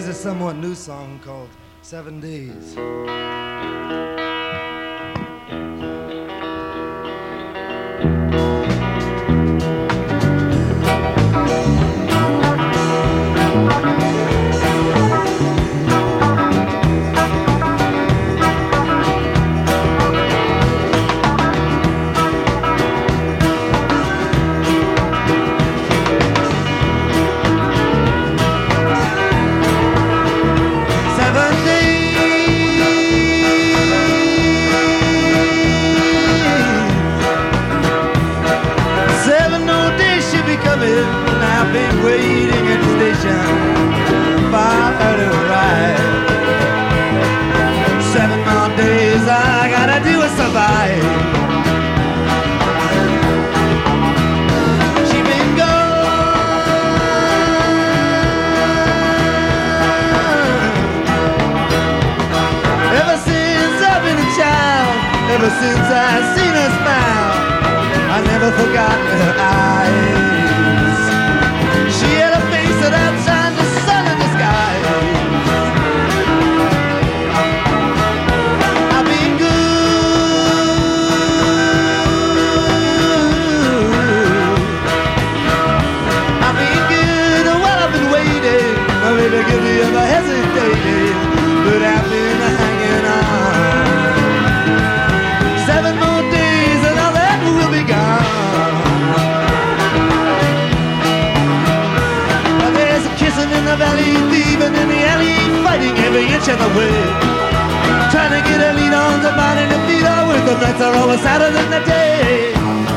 This is a somewhat new song called 7 Days. I've been waiting at the station for her to arrive. 7 more days I gotta do to survive. She been gone ever since I've been a child. Ever since I've seen her smile, I never forgotten her eyes. She had a face that outshined the sun in the sky. I've been good. I've been good while I've been waiting. My baby could be ever hesitating, but I've been hanging on. 7 more days and all that will be gone. In the valley, thieving in the alley, fighting every inch of the way, trying to get a lead on the body and feet on with the nights are always sadder than the day.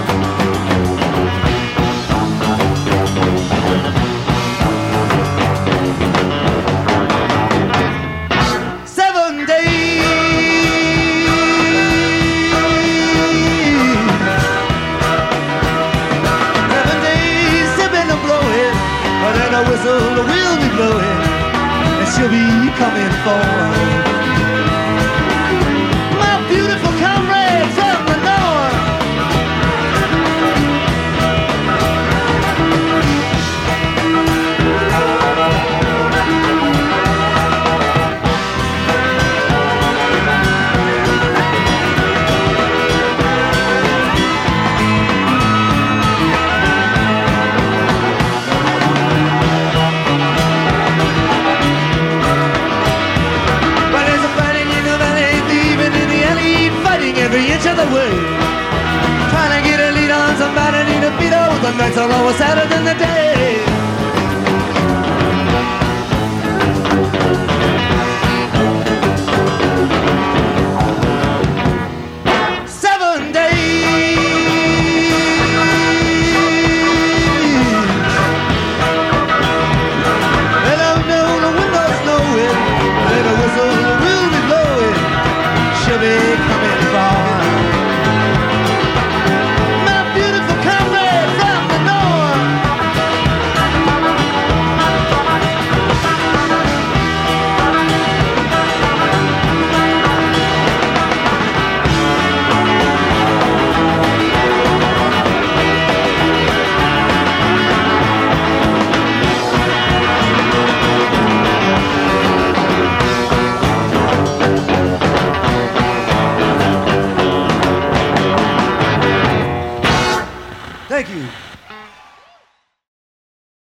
The whistle will be blowing, and she'll be coming for my beautiful comrade from the north. Every inch of the way, trying to get a lead on somebody, need a beat. Oh, the nights are always sadder than the day.